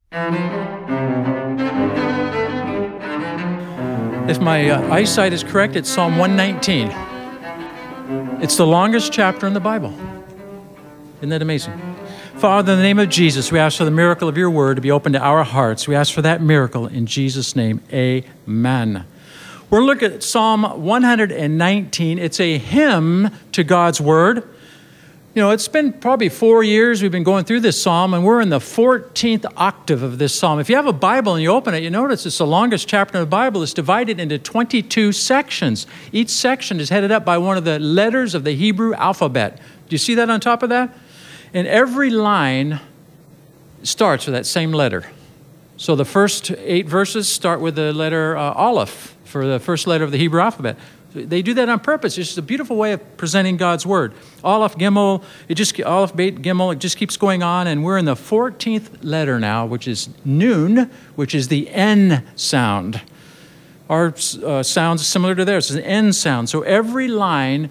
If my eyesight is correct, it's Psalm 119. It's the longest chapter in the Bible. Isn't that amazing? Father, in the name of Jesus, we ask for the miracle of your word to be open to our hearts. We ask for that miracle in Jesus' name. Amen. We're looking at Psalm 119. It's a hymn to God's word. You know, it's been probably 4 years we've been going through this psalm, and we're in the 14th octave of this psalm. If you have a Bible and you open it, you notice it's the longest chapter of the Bible. It's divided into 22 sections. Each section is headed up by one of the letters of the Hebrew alphabet. Do you see that on top of that? And every line starts with that same letter. So the first 8 verses start with the letter Aleph for the first letter of the Hebrew alphabet. They do that on purpose. It's just a beautiful way of presenting God's word. Aleph, Gimel, Aleph, Beit, Gimel, it just keeps going on, and we're in the 14th letter now, which is Nun, which is the N sound. Our sound's similar to theirs. It's an N sound. So every line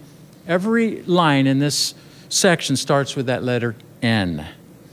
in this section starts with that letter N.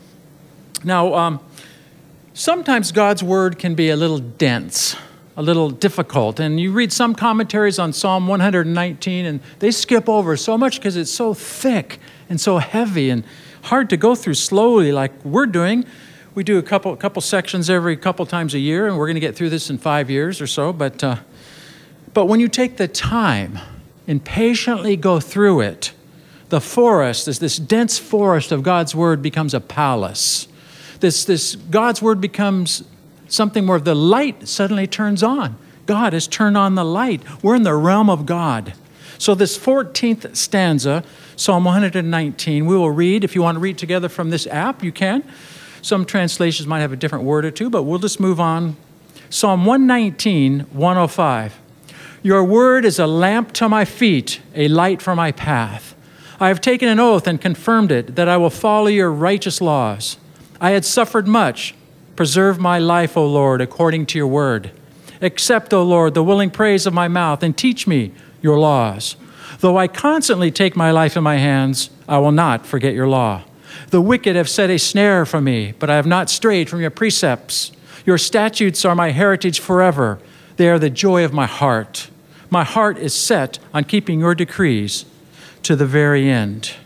Now, sometimes God's word can be a little dense, a little difficult. And you read some commentaries on Psalm 119, and they skip over so much because it's so thick and so heavy and hard to go through slowly like we're doing. We do a couple sections every couple times a year, and we're going to get through this in 5 years or so. But when you take the time and patiently go through it, the forest, this dense forest of God's word becomes a palace. This God's word becomes something where the light suddenly turns on. God has turned on the light. We're in the realm of God. So this 14th stanza, Psalm 119, we will read. If you want to read together from this app, you can. Some translations might have a different word or two, but we'll just move on. Psalm 119, 105. Your word is a lamp to my feet, a light for my path. I have taken an oath and confirmed it, that I will follow your righteous laws. I had suffered much. Preserve my life, O Lord, according to your word. Accept, O Lord, the willing praise of my mouth, and teach me your laws. Though I constantly take my life in my hands, I will not forget your law. The wicked have set a snare for me, but I have not strayed from your precepts. Your statutes are my heritage forever. They are the joy of my heart. My heart is set on keeping your decrees to the very end.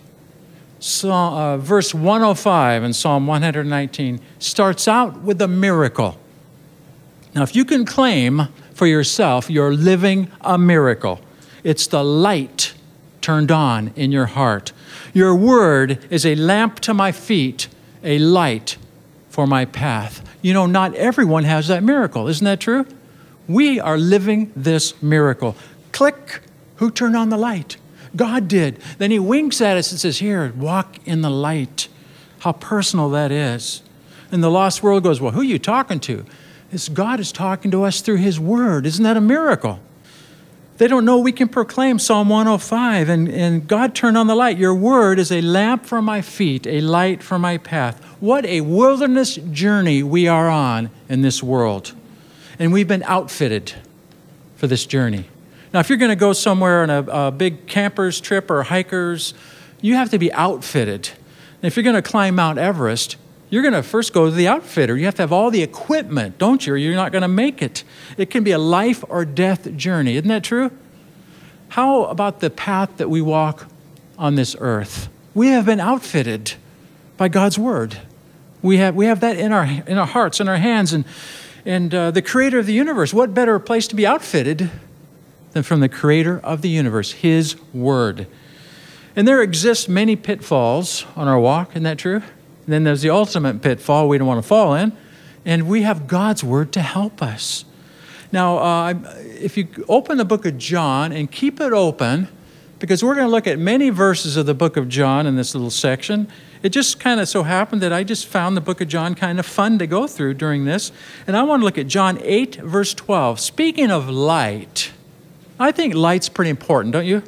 Verse 105 in Psalm 119 starts out with a miracle. Now, if you can claim for yourself you're living a miracle, it's the light turned on in your heart. Your word is a lamp to my feet, a light for my path. You know, not everyone has that miracle. Isn't that true? We are living this miracle. Click. Who turned on the light? God did. Then he winks at us and says, here, walk in the light. How personal that is. And the lost world goes, well, who are you talking to? God is talking to us through his word. Isn't that a miracle? They don't know we can proclaim Psalm 105, and God turned on the light. Your word is a lamp for my feet, a light for my path. What a wilderness journey we are on in this world. And we've been outfitted for this journey. Now, if you're going to go somewhere on a big campers trip or hikers, you have to be outfitted. And if you're going to climb Mount Everest, you're going to first go to the outfitter. You have to have all the equipment, don't you? Or you're not going to make it. It can be a life or death journey. Isn't that true? How about the path that we walk on this earth? We have been outfitted by God's word. We have that in our hearts, in our hands, and the creator of the universe. What better place to be outfitted than from the creator of the universe, his word. And there exist many pitfalls on our walk, isn't that true? And then there's the ultimate pitfall we don't want to fall in, and we have God's word to help us. Now, if you open the book of John and keep it open, because we're going to look at many verses of the book of John in this little section. It just kind of so happened that I just found the book of John kind of fun to go through during this. And I want to look at John 8, verse 12. Speaking of light, I think light's pretty important, don't you?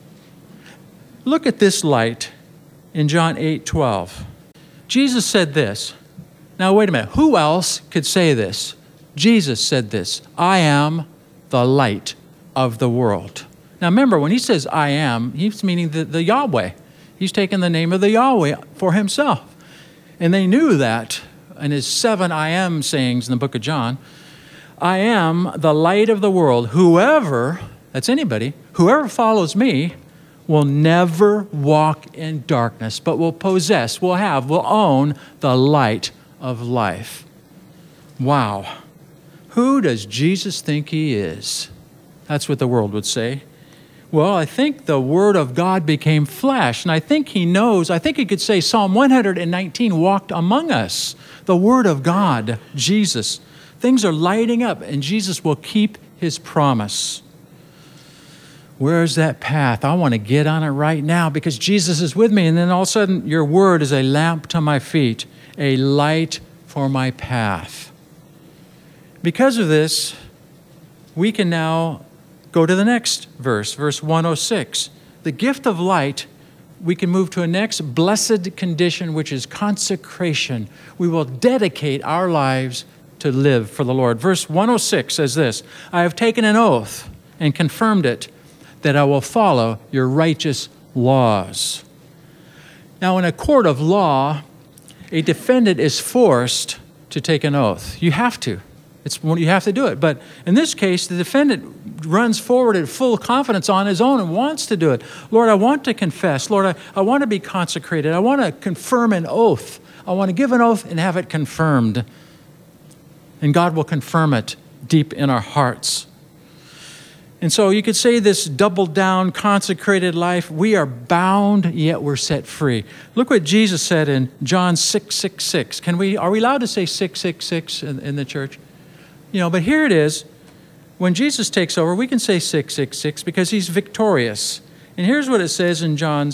Look at this light in John 8, 12. Jesus said this. Now, wait a minute. Who else could say this? Jesus said this. I am the light of the world. Now, remember, when he says I am, he's meaning the Yahweh. He's taken the name of the Yahweh for himself. And they knew that in his 7 I am sayings in the book of John. I am the light of the world. Whoever, that's anybody, whoever follows me will never walk in darkness, but will possess, will own the light of life. Wow. Who does Jesus think he is? That's what the world would say. Well, I think the Word of God became flesh, and I think he knows, I think he could say Psalm 119 walked among us. The Word of God, Jesus. Things are lighting up, and Jesus will keep his promise. Where's that path? I want to get on it right now because Jesus is with me. And then all of a sudden, your word is a lamp to my feet, a light for my path. Because of this, we can now go to the next verse, verse 106. The gift of light, we can move to a next blessed condition, which is consecration. We will dedicate our lives to live for the Lord. Verse 106 says this, I have taken an oath and confirmed it, that I will follow your righteous laws. Now, in a court of law, a defendant is forced to take an oath. You have to. You have to do it. But in this case, the defendant runs forward in full confidence on his own and wants to do it. Lord, I want to confess. Lord, I want to be consecrated. I want to confirm an oath. I want to give an oath and have it confirmed. And God will confirm it deep in our hearts. And so you could say this double down, consecrated life, we are bound, yet we're set free. Look what Jesus said in John 6:66. Are we allowed to say 666 in the church? But here it is. When Jesus takes over, we can say 666 because he's victorious. And here's what it says in John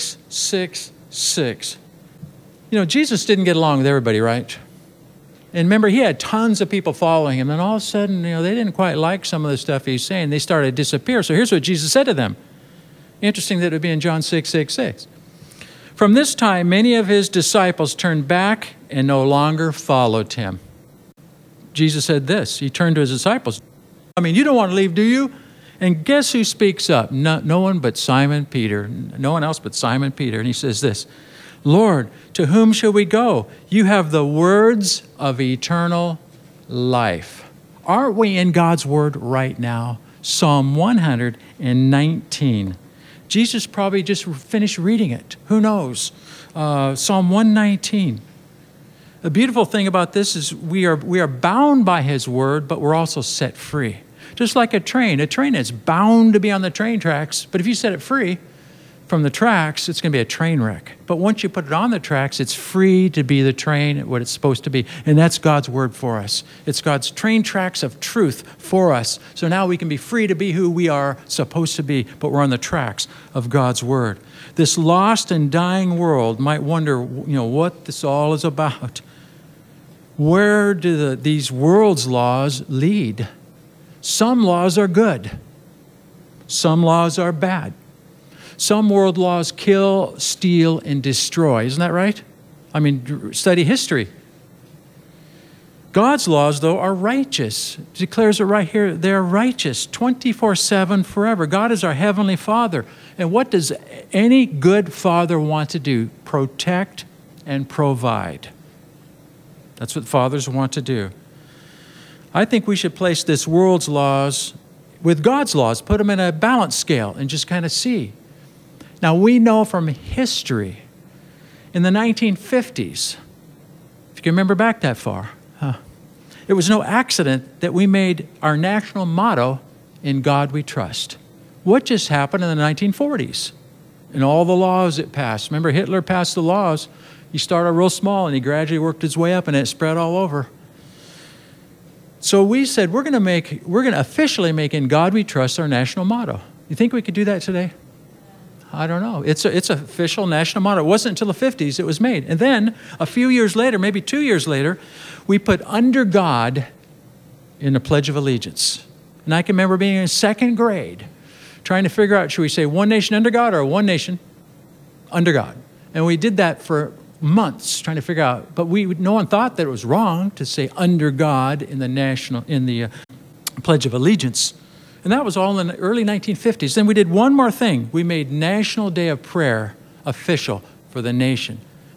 6:66. Jesus didn't get along with everybody, right? And remember, he had tons of people following him. And all of a sudden, they didn't quite like some of the stuff he's saying. They started to disappear. So here's what Jesus said to them. Interesting that it would be in John 6:66. From this time, many of his disciples turned back and no longer followed him. Jesus said this. He turned to his disciples. You don't want to leave, do you? And guess who speaks up? No one but Simon Peter. No one else but Simon Peter. And he says this, Lord, to whom shall we go? You have the words of eternal life. Aren't we in God's word right now? Psalm 119. Jesus probably just finished reading it. Who knows? Psalm 119. The beautiful thing about this is we are bound by his word, but we're also set free. Just like a train. A train is bound to be on the train tracks, but if you set it free from the tracks, it's going to be a train wreck. But once you put it on the tracks, it's free to be the train, what it's supposed to be. And that's God's word for us. It's God's train tracks of truth for us. So now we can be free to be who we are supposed to be, but we're on the tracks of God's word. This lost and dying world might wonder, what this all is about. Where do these world's laws lead? Some laws are good. Some laws are bad. Some world laws kill, steal, and destroy. Isn't that right? Study history. God's laws, though, are righteous. It declares it right here. They're righteous, 24/7, forever. God is our heavenly Father. And what does any good father want to do? Protect and provide. That's what fathers want to do. I think we should place this world's laws with God's laws, put them in a balance scale and just kind of see. Now, we know from history, in the 1950s, if you can remember back that far, it was no accident that we made our national motto, "In God We Trust." What just happened in the 1940s? And all the laws it passed. Remember, Hitler passed the laws. He started real small and he gradually worked his way up and it spread all over. So we said, we're going to officially make "In God We Trust" our national motto. You think we could do that today? I don't know. It's an official national motto. It wasn't until the 50s it was made. And then a few years later, maybe 2 years later, we put "Under God" in the Pledge of Allegiance. And I can remember being in second grade, trying to figure out, should we say "One nation under God" or "One nation under God"? And we did that for months, trying to figure out. But no one thought that it was wrong to say "Under God" in the Pledge of Allegiance. And that was all in the early 1950s. Then we did one more thing. We made National Day of Prayer official for the nation.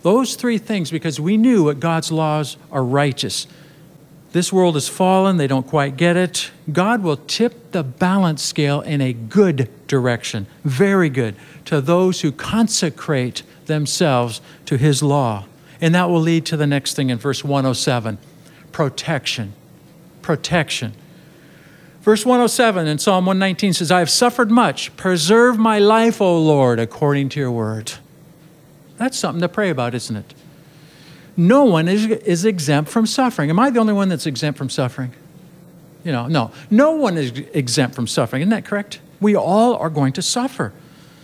Those three things, because we knew that God's laws are righteous. This world has fallen. They don't quite get it. God will tip the balance scale in a good direction, very good, to those who consecrate themselves to his law. And that will lead to the next thing in verse 107, protection. Protection. Verse 107 in Psalm 119 says, I have suffered much. Preserve my life, O Lord, according to your word. That's something to pray about, isn't it? No one is exempt from suffering. Am I the only one that's exempt from suffering? No. No one is exempt from suffering. Isn't that correct? We all are going to suffer.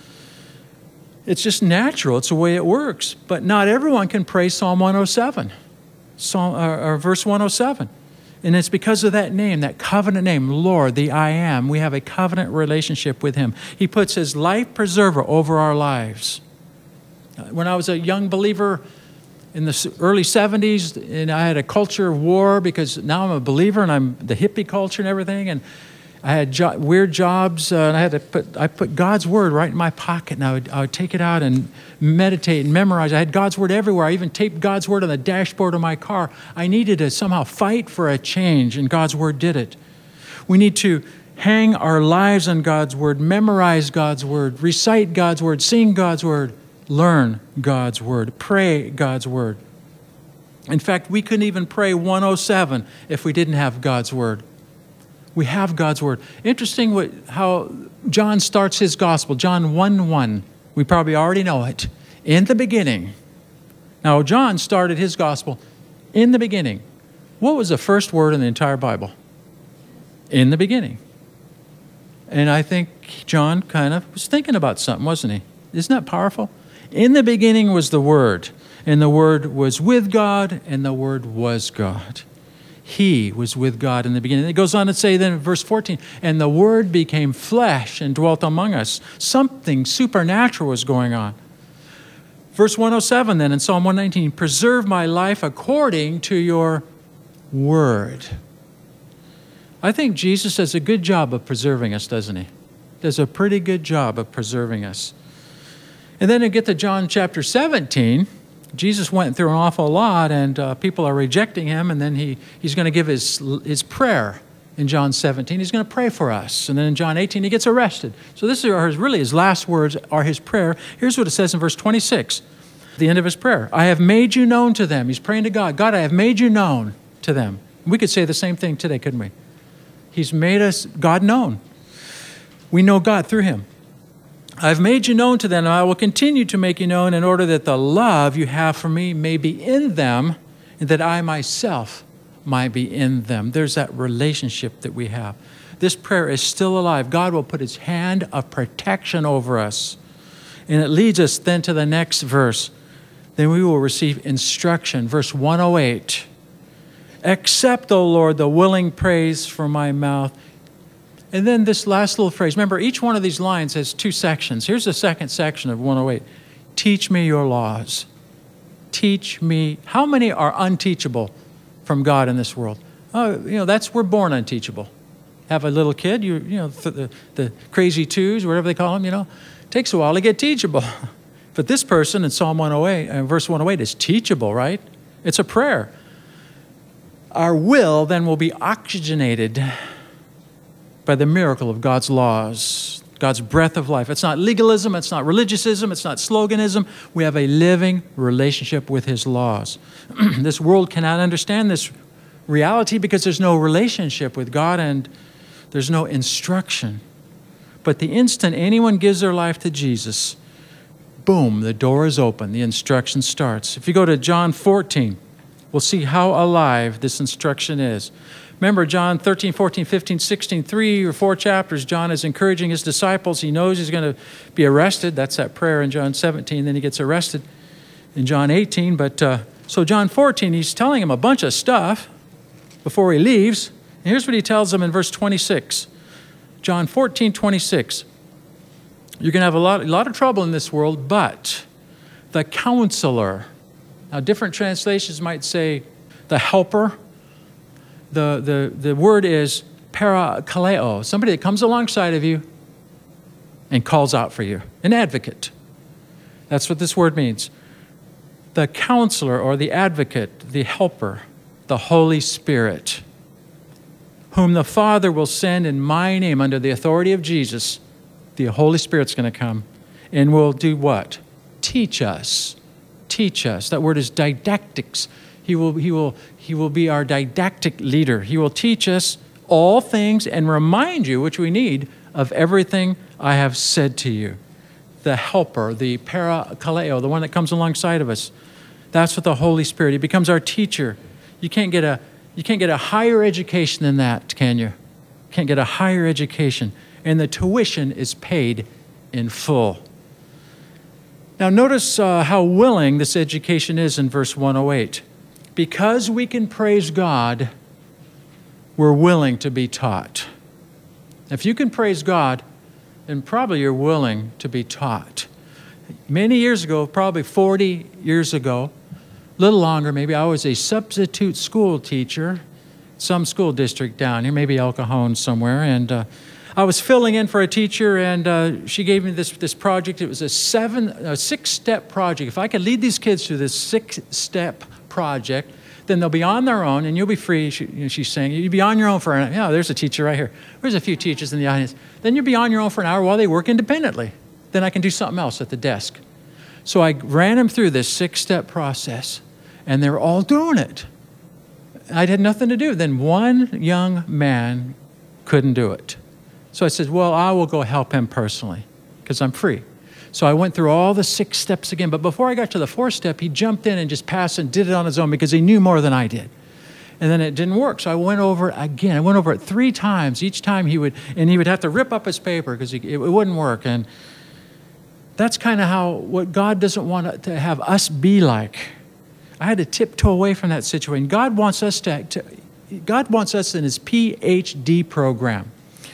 It's just natural. It's the way it works. But not everyone can pray Psalm 107, verse 107. And it's because of that name, that covenant name, Lord, the I Am. We have a covenant relationship with him. He puts his life preserver over our lives. When I was a young believer in the early 70s, and I had a culture of war because now I'm a believer and I'm the hippie culture and everything, and I had weird jobs, and I put God's word right in my pocket, and I would take it out and meditate and memorize. I had God's word everywhere. I even taped God's word on the dashboard of my car. I needed to somehow fight for a change, and God's word did it. We need to hang our lives on God's word, memorize God's word, recite God's word, sing God's word, learn God's word, pray God's word. In fact, we couldn't even pray 107 if we didn't have God's word. We have God's word. Interesting how John starts his gospel. John 1:1. We probably already know it. In the beginning. Now, John started his gospel in the beginning. What was the first word in the entire Bible? In the beginning. And I think John kind of was thinking about something, wasn't he? Isn't that powerful? In the beginning was the Word, and the Word was with God, and the Word was God. He was with God in the beginning. It goes on to say then in verse 14, and the Word became flesh and dwelt among us. Something supernatural was going on. Verse 107 then in Psalm 119, preserve my life according to your word. I think Jesus does a good job of preserving us, doesn't he? Does a pretty good job of preserving us. And then you get to John chapter 17. Jesus went through an awful lot, and people are rejecting him, and then he's going to give his prayer in John 17. He's going to pray for us. And then in John 18, he gets arrested. So this is really his last words are his prayer. Here's what it says in verse 26, at the end of his prayer. I have made you known to them. He's praying to God. God, I have made you known to them. We could say the same thing today, couldn't we? He's made us, God, known. We know God through him. I've made you known to them, and I will continue to make you known in order that the love you have for me may be in them, and that I myself might be in them. There's that relationship that we have. This prayer is still alive. God will put his hand of protection over us. And it leads us then to the next verse. Then we will receive instruction. Verse 108. Accept, O Lord, the willing praise from my mouth. And then this last little phrase. Remember, each one of these lines has two sections. Here's the second section of 108. Teach me your laws. Teach me. How many are unteachable from God in this world? Oh, we're born unteachable. Have a little kid, the crazy twos, whatever they call them, takes a while to get teachable. But this person in Psalm 108, verse 108 is teachable, right? It's a prayer. Our will then will be oxygenated by the miracle of God's laws, God's breath of life. It's not legalism, it's not religiousism, it's not sloganism. We have a living relationship with his laws. This world cannot understand this reality because there's no relationship with God and there's no instruction. But the instant anyone gives their life to Jesus, boom, the door is open, the instruction starts. If you go to John 14, we'll see how alive this instruction is. Remember John 13, 14, 15, 16, 3 or 4 chapters, John is encouraging his disciples. He knows he's going to be arrested. That's that prayer in John 17. Then he gets arrested in John 18. But so John 14, he's telling him a bunch of stuff before he leaves. And here's what he tells them in verse 26. John 14, 26. You're going to have a lot of trouble in this world, but the counselor. Now, different translations might say the helper. The word is parakaleo, somebody that comes alongside of you and calls out for you, an advocate. That's what this word means. the counselor or the advocate, the helper, the Holy Spirit, whom the Father will send in my name under the authority of Jesus. The Holy Spirit's going to come and will do what? Teach us. Teach us. That word is didactics. He will be our didactic leader. He will teach us all things and remind you, which we need, of everything I have said to you. The helper, the parakaleo, the one that comes alongside of us. That's what the Holy Spirit. He becomes our teacher. You can't get a higher education than that, can you? Can't get a higher education. And the tuition is paid in full. Now notice how willing this education is in verse 108. Because we can praise God, we're willing to be taught. If you can praise God, then probably you're willing to be taught. Many years ago, probably 40 years ago, a little longer maybe, I was a substitute school teacher, some school district down here, maybe El Cajon somewhere, and I was filling in for a teacher, and she gave me this project. It was a 6-step project. If I could lead these kids through this 6-step project, then they'll be on their own, and you'll be free. She's saying, you'll be on your own for an hour. Yeah, there's a teacher right here. There's a few teachers in the audience. Then you'll be on your own for an hour while they work independently. Then I can do something else at the desk. So I ran them through this 6-step process, and they were all doing it. I had nothing to do. Then one young man couldn't do it. So I said, well, I will go help him personally because I'm free. So I went through all the 6 steps again. But before I got to the 4th step, he jumped in and just passed and did it on his own because he knew more than I did. And then it didn't work. So I went over again. I went over it 3 times. Each time he would have to rip up his paper because it wouldn't work. And that's kind of what God doesn't want to have us be like. I had to tiptoe away from that situation. God wants us God wants us in his PhD program.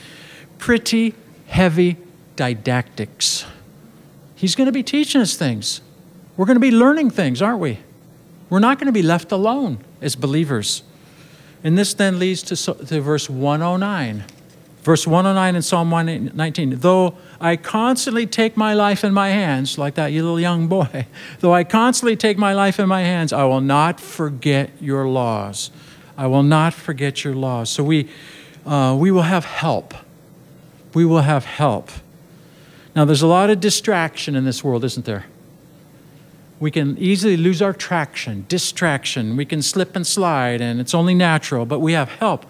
Pretty heavy didactics. He's going to be teaching us things. We're going to be learning things, aren't we? We're not going to be left alone as believers. And this then leads to verse 109. Verse 109 in Psalm 119. Though I constantly take my life in my hands, like that little young boy, though I constantly take my life in my hands, I will not forget your laws. I will not forget your laws. So we will have help. We will have help. Now, there's a lot of distraction in this world, isn't there? We can easily lose our distraction. We can slip and slide, and it's only natural, but we have help.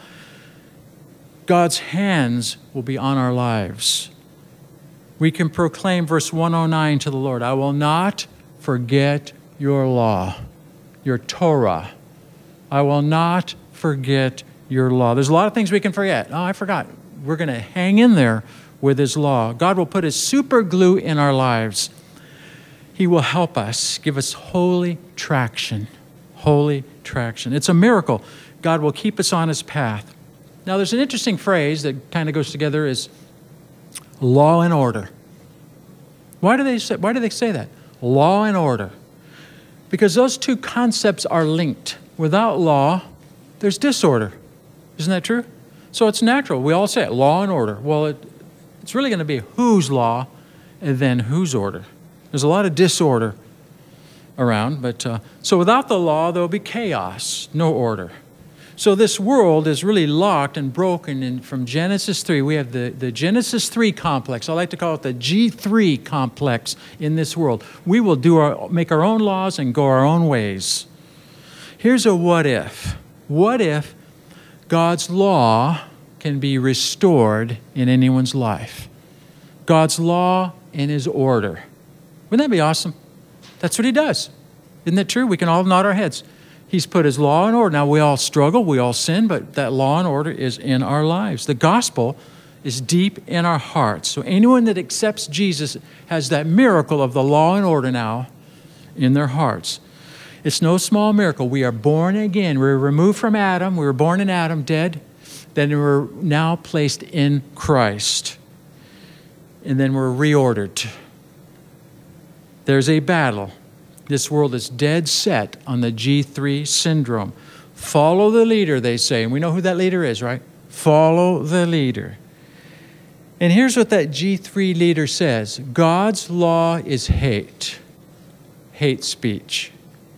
God's hands will be on our lives. We can proclaim verse 109 to the Lord, I will not forget your law, your Torah. I will not forget your law. There's a lot of things we can forget. Oh, I forgot. We're going to hang in there with his law. God will put his super glue in our lives. He will help us, give us holy traction. Holy traction. It's a miracle. God will keep us on his path. Now, there's an interesting phrase that kind of goes together is law and order. Why do they say that? Law and order. Because those two concepts are linked. Without law, there's disorder. Isn't that true? So it's natural. We all say it, law and order. Well, it's really going to be whose law and then whose order. There's a lot of disorder around, but so without the law, there'll be chaos, no order. So this world is really locked and broken. And from Genesis 3, we have the Genesis 3 complex. I like to call it the G3 complex in this world. We will make our own laws and go our own ways. Here's a what if. What if God's law can be restored in anyone's life? God's law and his order. Wouldn't that be awesome? That's what he does. Isn't that true? We can all nod our heads. He's put his law and order. Now, we all struggle, we all sin, but that law and order is in our lives. The gospel is deep in our hearts. So anyone that accepts Jesus has that miracle of the law and order now in their hearts. It's no small miracle. We are born again. We're removed from Adam. We were born in Adam, dead. Then we're now placed in Christ. And then we're reordered. There's a battle. This world is dead set on the G3 syndrome. Follow the leader, they say. And we know who that leader is, right? Follow the leader. And here's what that G3 leader says. God's law is hate. Hate speech.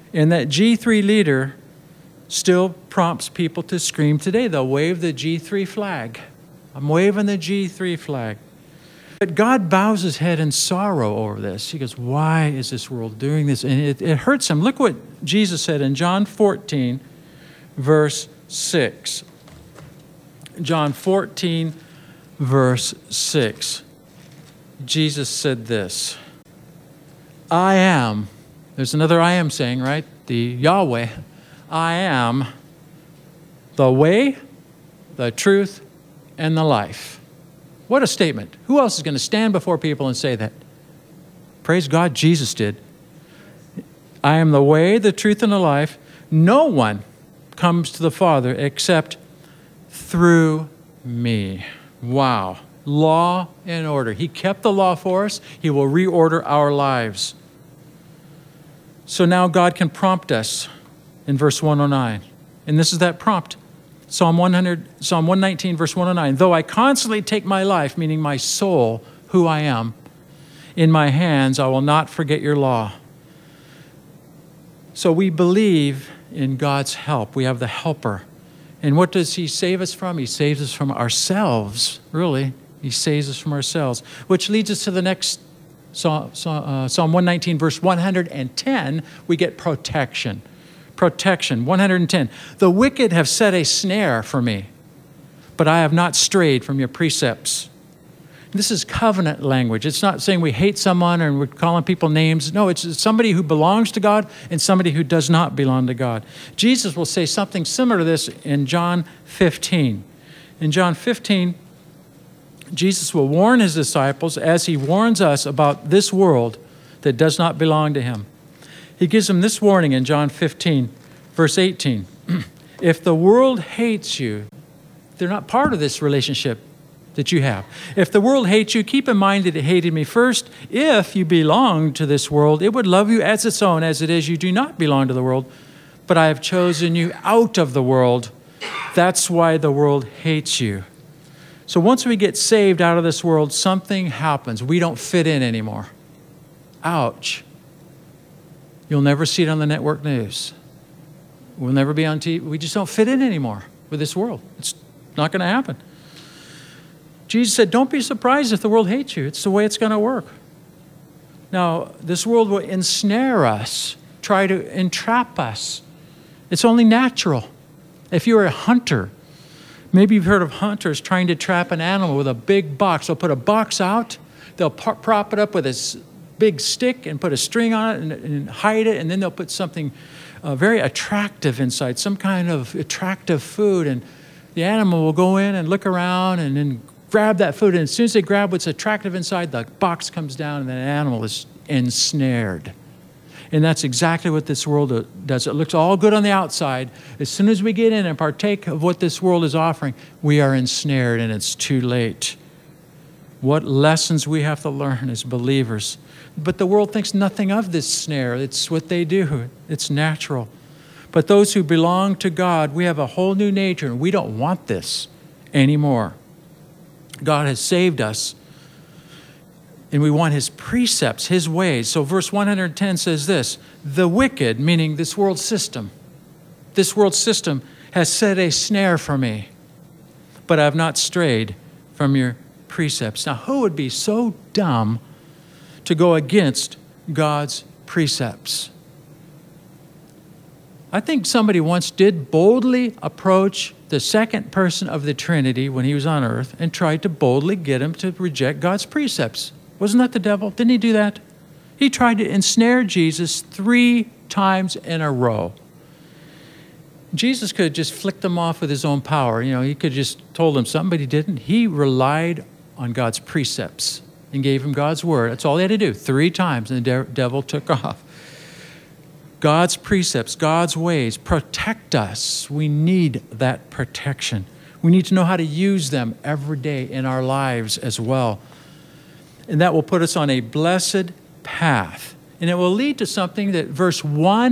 And that G3 leader still prompts people to scream today. They'll wave the G3 flag. I'm waving the G3 flag. But God bows his head in sorrow over this. He goes, why is this world doing this? And it hurts him. Look what Jesus said in John 14, verse 6. John 14, verse 6. Jesus said this, I am, there's another I am saying, right? The Yahweh. I am the way, the truth, and the life. What a statement. Who else is going to stand before people and say that? Praise God, Jesus did. I am the way, the truth, and the life. No one comes to the Father except through me. Wow. Law and order. He kept the law for us. He will reorder our lives. So now God can prompt us in verse 109. And this is that prompt. Psalm 119, verse 109. Though I constantly take my life, meaning my soul, who I am, in my hands, I will not forget your law. So we believe in God's help. We have the helper. And what does he save us from? He saves us from ourselves, really. He saves us from ourselves, which leads us to the next Psalm 119, verse 110. We get protection. Protection, 110. The wicked have set a snare for me, but I have not strayed from your precepts. This is covenant language. It's not saying we hate someone and we're calling people names. No, it's somebody who belongs to God and somebody who does not belong to God. Jesus will say something similar to this in John 15. In John 15, Jesus will warn his disciples as he warns us about this world that does not belong to him. He gives them this warning in John 15, verse 18. If the world hates you, they're not part of this relationship that you have. If the world hates you, keep in mind that it hated me first. If you belong to this world, it would love you as its own. As it is, you do not belong to the world, but I have chosen you out of the world. That's why the world hates you. So once we get saved out of this world, something happens. We don't fit in anymore. Ouch. You'll never see it on the network news. We'll never be on TV. We just don't fit in anymore with this world. It's not going to happen. Jesus said, don't be surprised if the world hates you. It's the way it's going to work. Now, this world will ensnare us, try to entrap us. It's only natural. If you're a hunter, maybe you've heard of hunters trying to trap an animal with a big box. They'll put a box out, they'll prop it up with a big stick and put a string on it and hide it, and then they'll put something very attractive inside, some kind of attractive food, and the animal will go in and look around and then grab that food, and as soon as they grab what's attractive inside, the box comes down and the animal is ensnared. And that's exactly what this world does. It looks all good on the outside. As soon as we get in and partake of what this world is offering, we are ensnared and it's too late. What lessons we have to learn as believers. But the world thinks nothing of this snare. It's what they do. It's natural. But those who belong to God, we have a whole new nature, and we don't want this anymore. God has saved us, and we want his precepts, his ways. So verse 110 says this, the wicked, meaning this world system has set a snare for me, but I have not strayed from your precepts. Now, who would be so dumb to go against God's precepts? I think somebody once did boldly approach the second person of the Trinity when he was on earth and tried to boldly get him to reject God's precepts. Wasn't that the devil? Didn't he do that? He tried to ensnare Jesus 3 times in a row. Jesus could have just flicked them off with his own power. You know, he could have just told them something, but he didn't. He relied on God's precepts and gave him God's word. That's all he had to do, 3 times, and the devil took off. God's precepts, God's ways protect us. We need that protection. We need to know how to use them every day in our lives as well. And that will put us on a blessed path. And it will lead to something that verse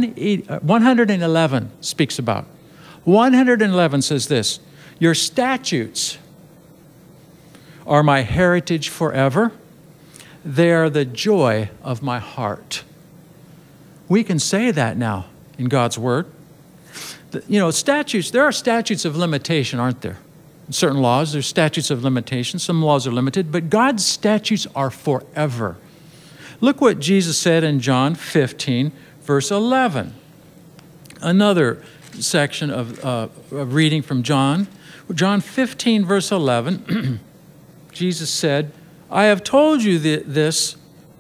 111 speaks about. 111 says this, your statutes are my heritage forever. They are the joy of my heart. We can say that now. in God's Word. Statutes, there are statutes of limitation, aren't there? In certain laws, there's statutes of limitation. Some laws are limited, but God's statutes are forever. Look what Jesus said in John 15, verse 11. Another section of reading from John. John 15, verse 11, Jesus said, I have told you this.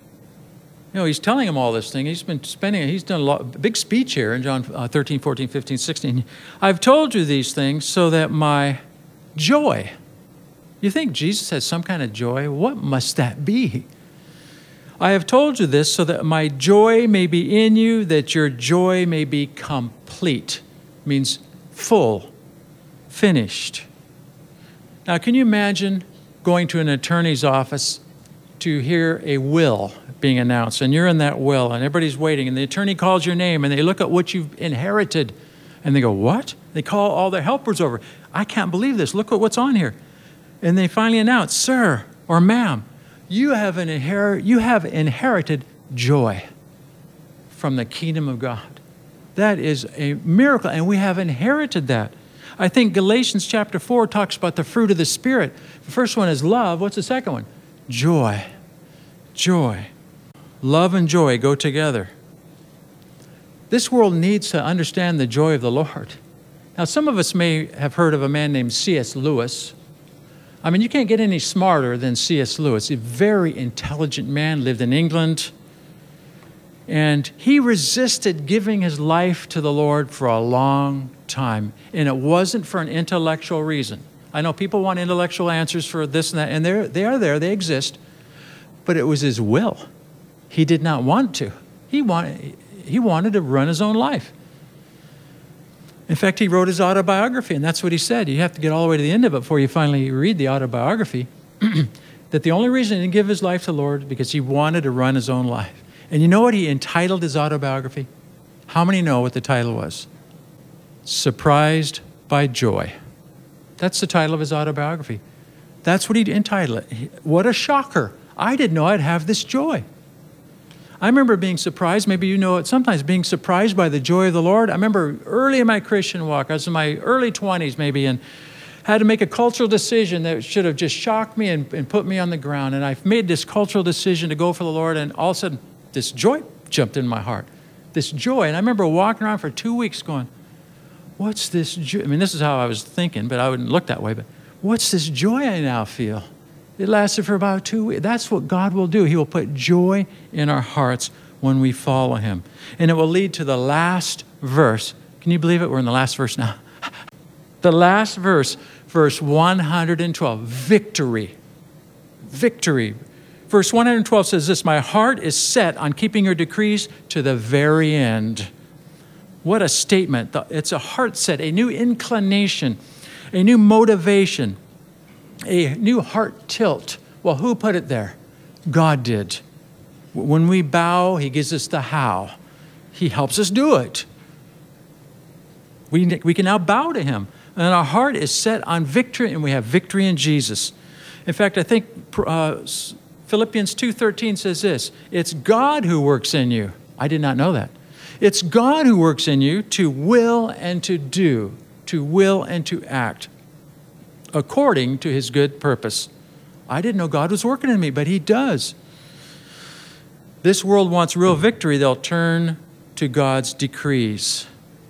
He's telling him all this thing. He's done a big speech here in John 13, 14, 15, 16. I've told you these things so that my joy. You think Jesus has some kind of joy? What must that be? I have told you this so that my joy may be in you, that your joy may be complete. Means full, finished. Now, can you imagine going to an attorney's office to hear a will being announced, and you're in that will, and everybody's waiting, and the attorney calls your name, and they look at what you've inherited, and they go, what? They call all their helpers over. I can't believe this. Look at what's on here. And they finally announce, sir or ma'am, you have inherited joy from the kingdom of God. That is a miracle, and we have inherited that. I think Galatians chapter 4 talks about the fruit of the Spirit. The first one is love. What's the second one? Joy. Joy. Love and joy go together. This world needs to understand the joy of the Lord. Now, some of us may have heard of a man named C.S. Lewis. I mean, you can't get any smarter than C.S. Lewis. A very intelligent man, lived in England. And he resisted giving his life to the Lord for a long time. And it wasn't for an intellectual reason. I know people want intellectual answers for this and that, and they are there, they exist. But it was his will. He did not want to. He wanted to run his own life. In fact, he wrote his autobiography, and that's what he said. You have to get all the way to the end of it before you finally read the autobiography. That the only reason he didn't give his life to the Lord is because he wanted to run his own life. And you know what he entitled his autobiography? How many know what the title was? Surprised by Joy. That's the title of his autobiography. That's what he entitled it. What a shocker. I didn't know I'd have this joy. I remember being surprised, maybe you know it, sometimes being surprised by the joy of the Lord. I remember early in my Christian walk, I was in my early 20s maybe, and had to make a cultural decision that should have just shocked me and put me on the ground. And I made this cultural decision to go for the Lord, and all of a sudden, this joy jumped in my heart. This joy. And I remember walking around for 2 weeks going, what's this joy? I mean, this is how I was thinking, but I wouldn't look that way. But what's this joy I now feel? It lasted for about 2 weeks. That's what God will do. He will put joy in our hearts when we follow him. And it will lead to the last verse. Can you believe it? We're in the last verse now. The last verse, verse 112, victory. Victory. Verse 112 says this, my heart is set on keeping your decrees to the very end. What a statement. It's a heart set, a new inclination, a new motivation, a new heart tilt. Well, who put it there? God did. When we bow, he gives us the how. He helps us do it. We can now bow to him. And our heart is set on victory, and we have victory in Jesus. In fact, I think Philippians 2:13 says this, it's God who works in you. I did not know that. It's God who works in you to will and to do, to will and to act, according to his good purpose. I didn't know God was working in me, but he does. This world wants real victory. They'll turn to God's decrees.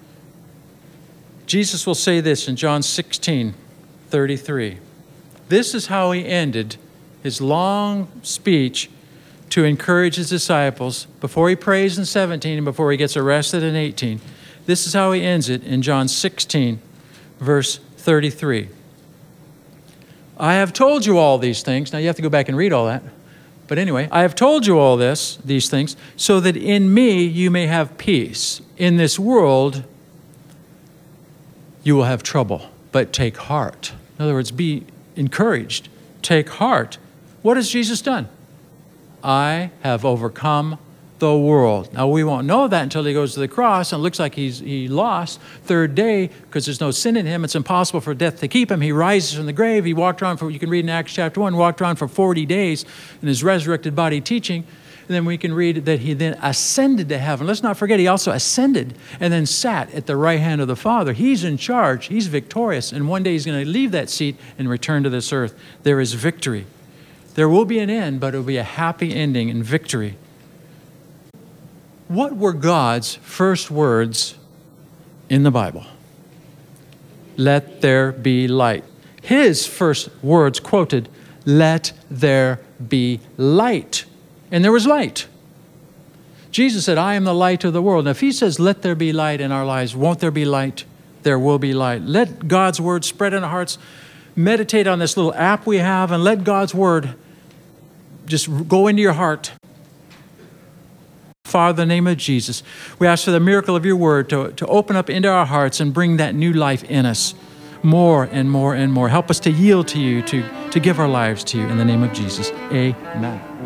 Jesus will say this in John 16:33. This is how he ended his long speech to encourage his disciples before he prays in 17 and before he gets arrested in 18. This is how he ends it in John 16, verse 33. I have told you all these things. Now you have to go back and read all that. But anyway, I have told you all these things, so that in me you may have peace. In this world you will have trouble, but take heart. In other words, be encouraged. Take heart. What has Jesus done? I have overcome the world. Now, we won't know that until he goes to the cross, and it looks like he lost. Third day, because there's no sin in him, it's impossible for death to keep him. He rises from the grave. He walked around you can read in Acts chapter 1, walked around for 40 days in his resurrected body teaching. And then we can read that he then ascended to heaven. Let's not forget, he also ascended and then sat at the right hand of the Father. He's in charge. He's victorious. And one day he's going to leave that seat and return to this earth. There is victory. There will be an end, but it will be a happy ending and victory. What were God's first words in the Bible? Let there be light. His first words quoted, let there be light. And there was light. Jesus said, I am the light of the world. Now, if he says, let there be light in our lives, won't there be light? There will be light. Let God's word spread in our hearts. Meditate on this little app we have and let God's word just go into your heart. Father, in the name of Jesus, we ask for the miracle of your word to open up into our hearts and bring that new life in us more and more and more. Help us to yield to you, to give our lives to you in the name of Jesus. Amen.